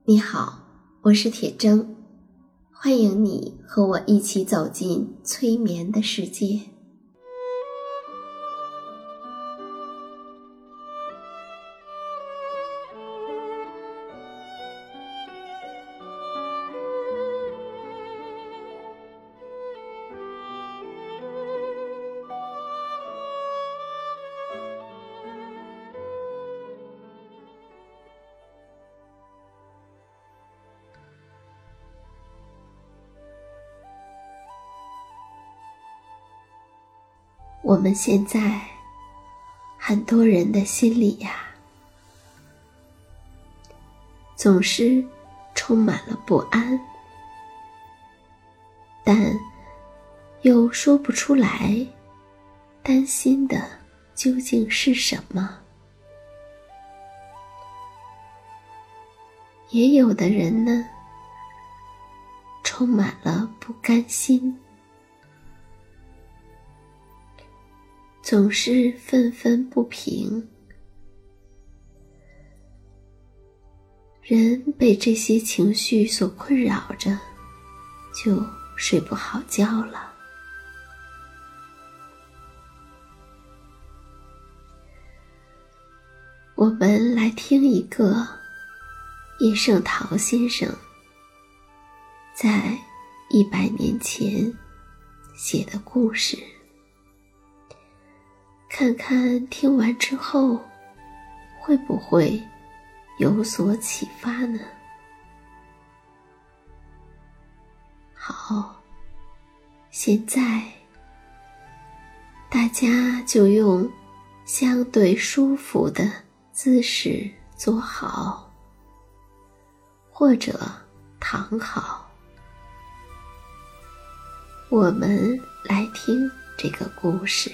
你好，我是铁铮，欢迎你和我一起走进催眠的世界。我们现在很多人的心里呀，总是充满了不安，但又说不出来担心的究竟是什么。也有的人呢，充满了不甘心，总是愤愤不平。人被这些情绪所困扰着，就睡不好觉了。我们来听一个叶圣陶先生在100年前写的故事，看看听完之后会不会有所启发呢？好，现在大家就用相对舒服的姿势坐好，或者躺好。我们来听这个故事。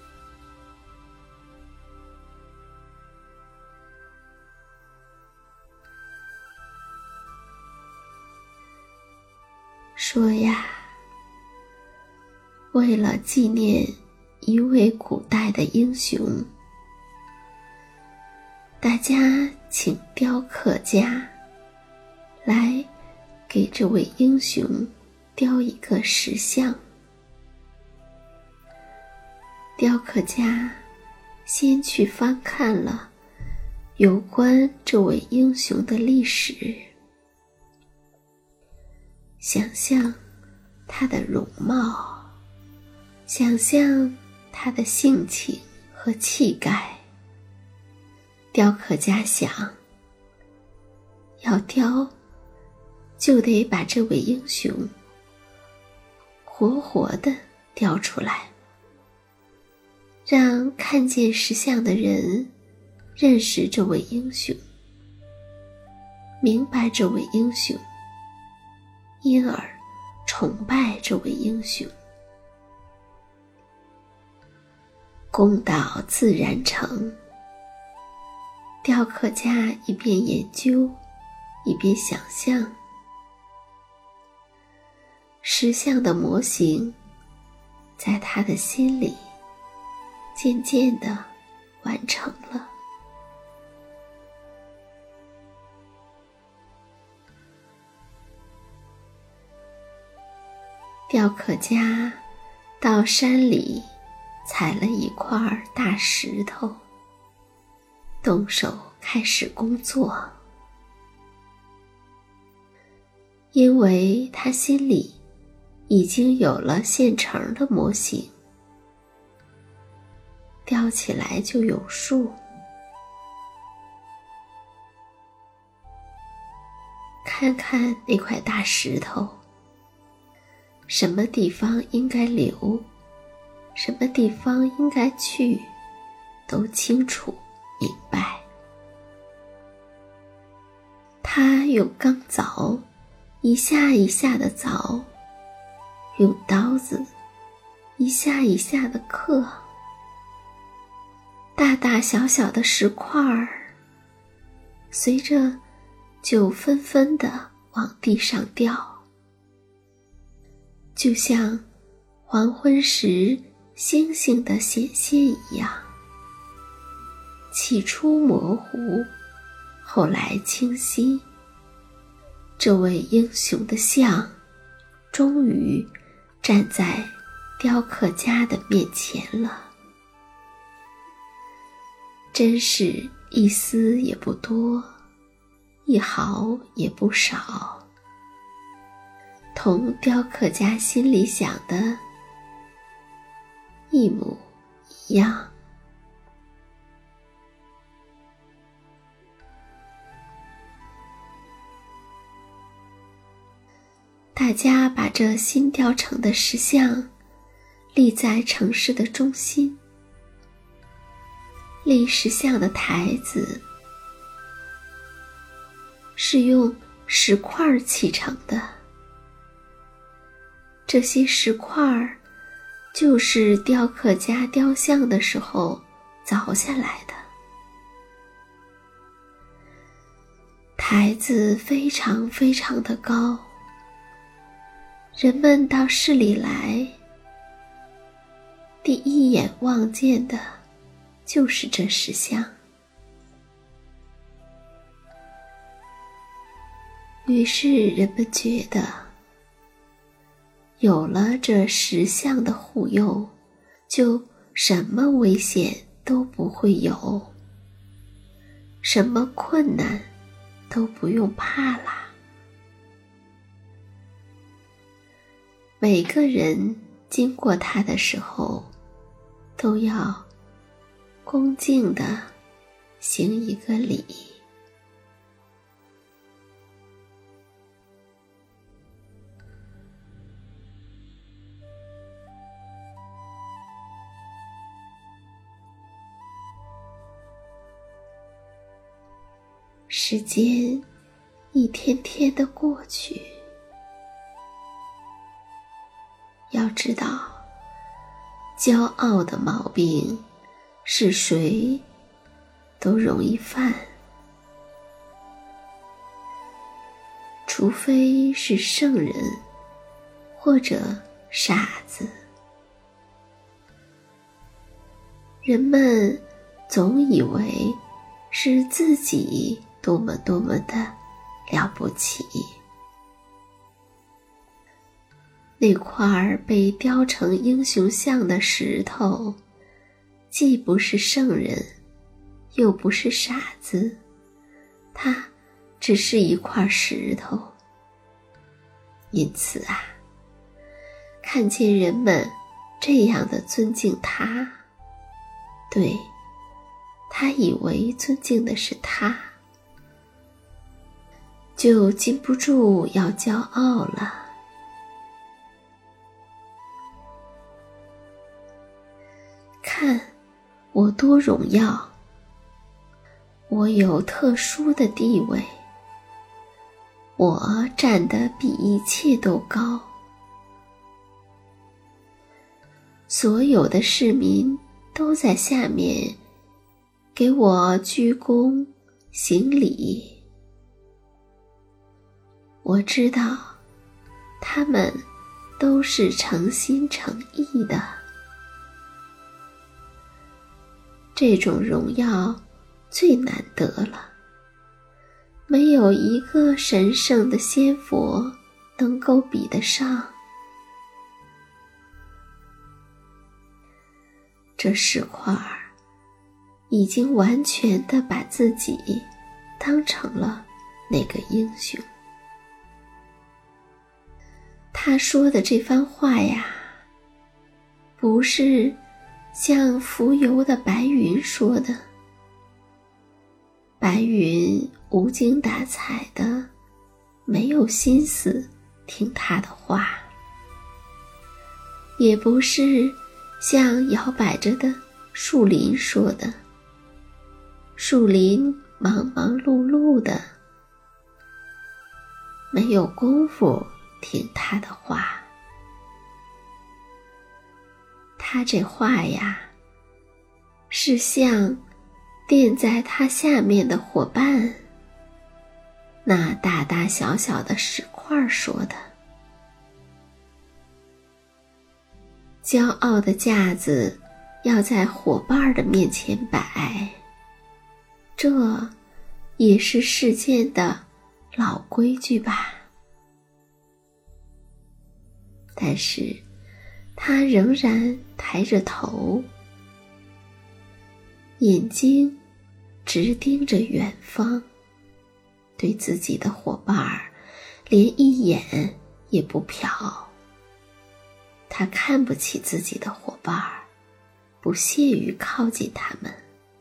说呀，为了纪念一位古代的英雄，大家请雕刻家来给这位英雄雕一个石像。雕刻家先去翻看了有关这位英雄的历史，想象他的容貌，想象他的性情和气概。雕刻家想，要雕就得把这位英雄活活地雕出来，让看见石像的人认识这位英雄，明白这位英雄，因而崇拜这位英雄。功到自然成，雕刻家一边研究一边想象，石像的模型在他的心里渐渐地完成了。雕刻家到山里采了一块大石头，动手开始工作。因为他心里已经有了现成的模型，雕起来就有数。看看那块大石头，什么地方应该留，什么地方应该去，都清楚明白。他用钢凿一下一下地凿，用刀子一下一下地刻，大大小小的石块随着就纷纷地往地上掉，就像黄昏时星星的显现一样，起初模糊，后来清晰， 这位英雄的像终于站在雕刻家的面前了，真是一丝也不多，一毫也不少，同雕刻家心里想的一模一样。大家把这新雕成的石像立在城市的中心，立石像的台子是用石块砌成的，这些石块就是雕刻家雕像的时候凿下来的。台子非常非常的高，人们到市里来，第一眼望见的就是这石像。于是人们觉得，有了这石像的护佑，就什么危险都不会有，什么困难都不用怕啦。每个人经过它的时候，都要恭敬地行一个礼。时间一天天的过去，要知道，骄傲的毛病是谁都容易犯，除非是圣人或者傻子。人们总以为是自己多么多么的了不起。那块被雕成英雄像的石头，既不是圣人，又不是傻子，它只是一块石头。因此啊，看见人们这样的尊敬他，对，他以为尊敬的是他，就禁不住要骄傲了。看我多荣耀，我有特殊的地位，我站得比一切都高，所有的市民都在下面给我鞠躬行礼。我知道他们都是诚心诚意的。这种荣耀最难得了，没有一个神圣的仙佛能够比得上。这石块已经完全地把自己当成了那个英雄。他说的这番话呀，不是像浮游的白云说的，白云无精打采的，没有心思听他的话，也不是像摇摆着的树林说的，树林忙忙碌碌的，没有功夫听他的话。他这话呀，是像垫在他下面的伙伴，那大大小小的石块说的。骄傲的架子要在伙伴的面前摆，这也是世间的老规矩吧。但是他仍然抬着头，眼睛直盯着远方，对自己的伙伴儿连一眼也不瞟。他看不起自己的伙伴儿，不屑于靠近他们，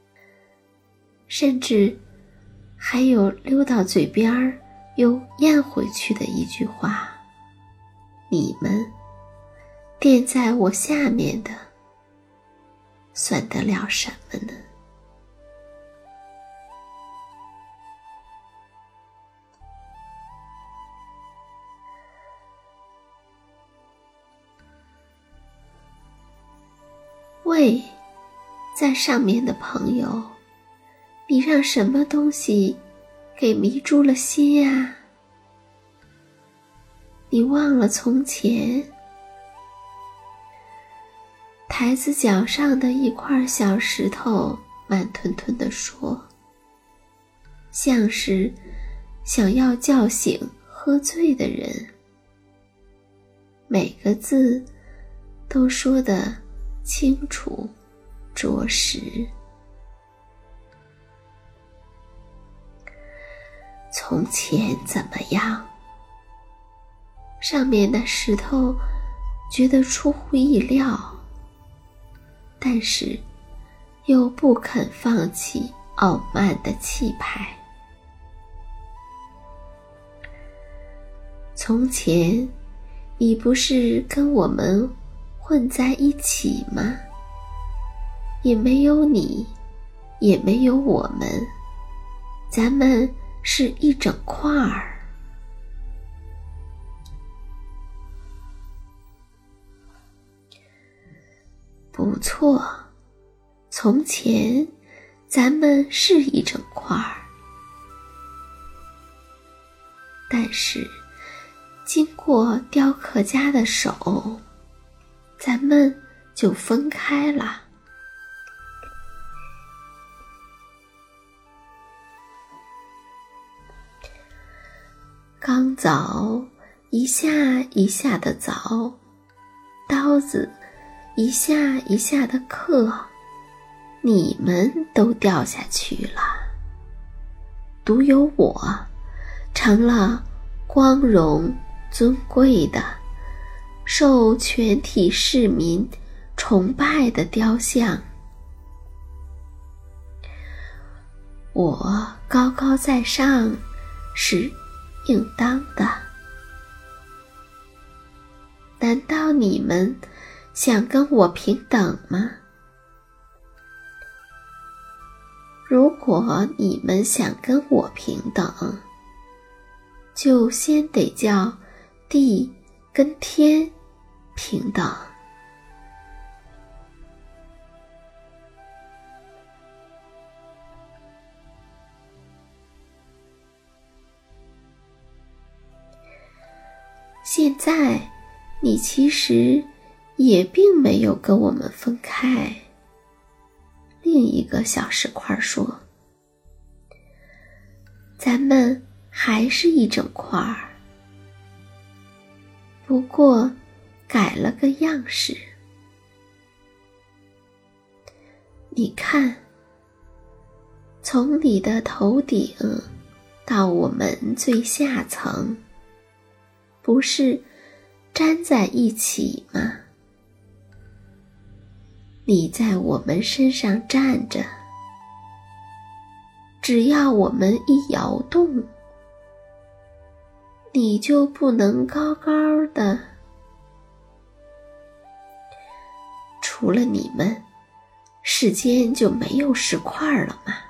甚至还有溜到嘴边儿又咽回去的一句话：你们垫在我下面的，算得了什么呢？喂，在上面的朋友，你让什么东西给迷住了心呀？你忘了从前？台子脚上的一块小石头慢吞吞地说，像是想要叫醒喝醉的人，每个字都说得清楚着实。从前怎么样？上面的石头觉得出乎意料，但是又不肯放弃傲慢的气派。从前你不是跟我们混在一起吗？也没有你，也没有我们，咱们是一整块儿。不错，从前咱们是一整块儿，但是经过雕刻家的手，咱们就分开了。钢凿一下一下的凿，刀子一下一下的刻，你们都掉下去了，独有我成了光荣尊贵的，受全体市民崇拜的雕像。我高高在上是应当的，难道你们想跟我平等吗？如果你们想跟我平等，就先得叫地跟天平等。现在你其实也并没有跟我们分开。另一个小石块说，咱们还是一整块儿，不过改了个样式。你看，从你的头顶到我们最下层，不是粘在一起吗？你在我们身上站着，只要我们一摇动，你就不能高高的。除了你们，世间就没有石块了吗？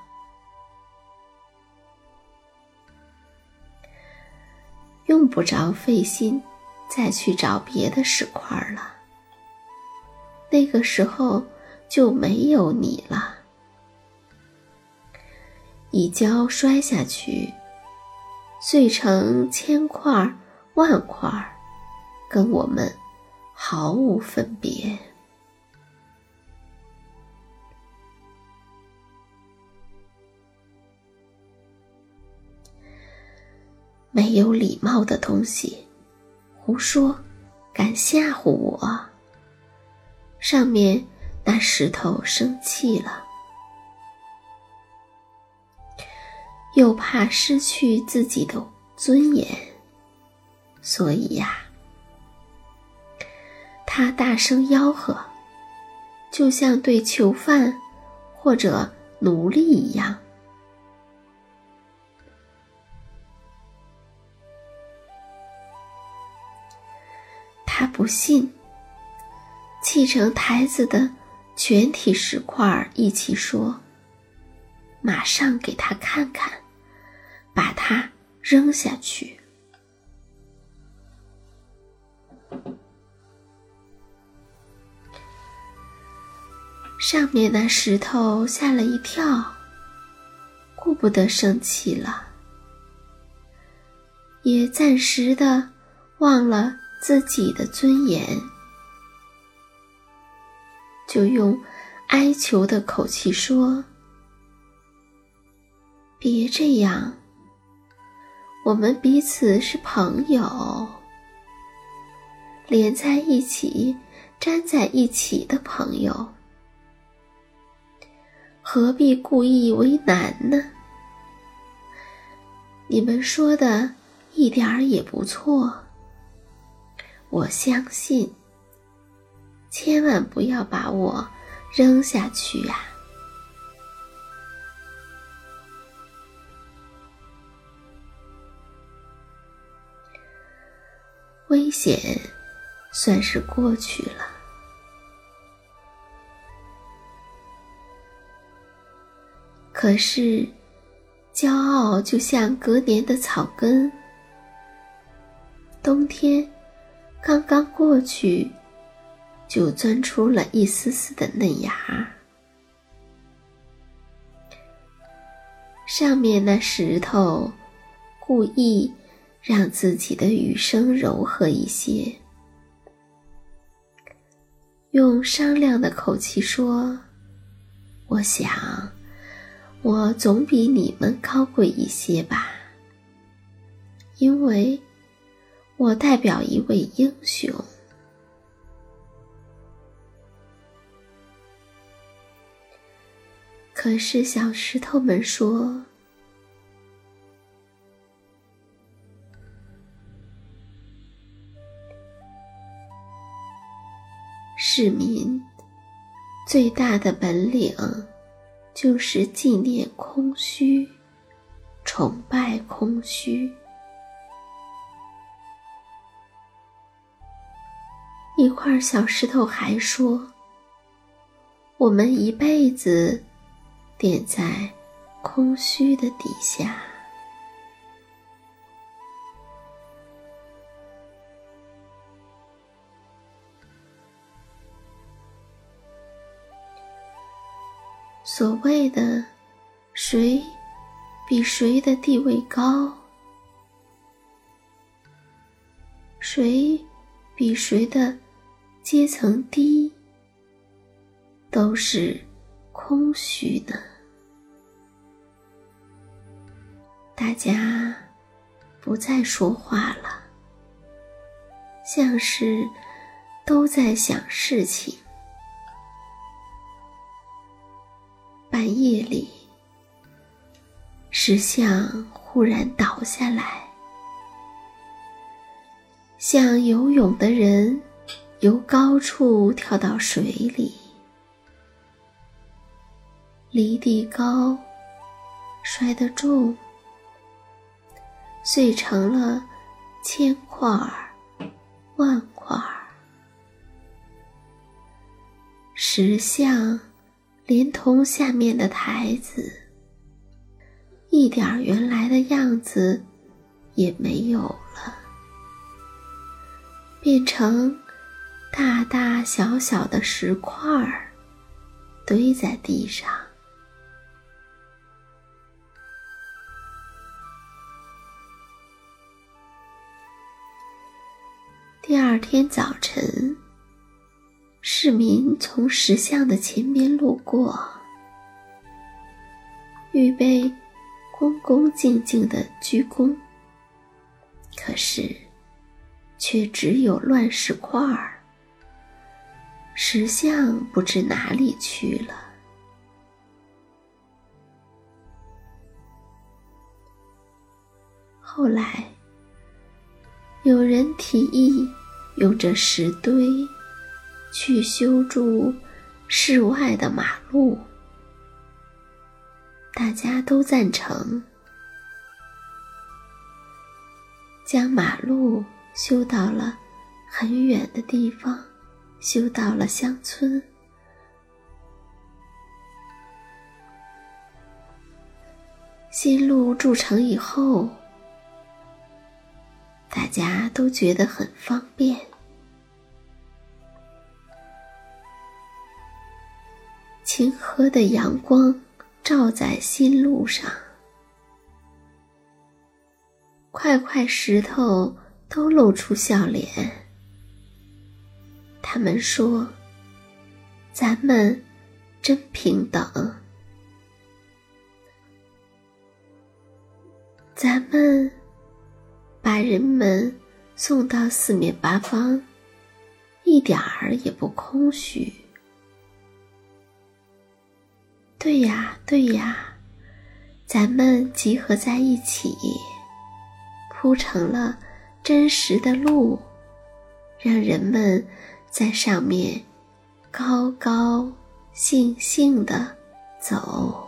用不着费心再去找别的石块了，那个时候就没有你了。一跤摔下去，碎成千块万块，跟我们毫无分别。 没有礼貌的东西，胡说，敢吓唬我。上面那石头生气了，又怕失去自己的尊严，所以呀，他大声吆喝，就像对囚犯或者奴隶一样。他不信，砌成台子的全体石块一起说，马上给他看看，把它扔下去。上面那石头吓了一跳，顾不得生气了，也暂时的忘了自己的尊严，就用哀求的口气说，别这样，我们彼此是朋友，连在一起粘在一起的朋友，何必故意为难呢？你们说的一点儿也不错，我相信，千万不要把我扔下去呀！危险算是过去了，可是骄傲就像隔年的草根，冬天刚刚过去，就钻出了一丝丝的嫩芽。上面那石头故意让自己的语声柔和一些，用商量的口气说，我想我总比你们高贵一些吧，因为我代表一位英雄。可是小石头们说，市民最大的本领就是纪念空虚，崇拜空虚。一块小石头还说，我们一辈子点在空虚的底下。所谓的谁比谁的地位高，谁比谁的阶层低，都是空虚的。大家不再说话了，像是都在想事情。半夜里，石像忽然倒下来，像游泳的人由高处跳到水里，离地高，摔得重，碎成了千块万块。石像连同下面的台子，一点原来的样子也没有了，变成大大小小的石块儿堆在地上。第二天早晨，市民从石像的前边路过，预备恭恭敬敬地鞠躬， 可是却只有乱石块儿，石像不知哪里去了。后来有人提议用这石堆去修筑室外的马路，大家都赞成，将马路修到了很远的地方，修到了乡村。新路筑成以后，大家都觉得很方便。晴和的阳光照在新路上，块块石头都露出笑脸。他们说：“咱们真平等，咱们把人们送到四面八方，一点儿也不空虚。”对呀，对呀，咱们集合在一起，铺成了真实的路，让人们在上面高高兴兴地走。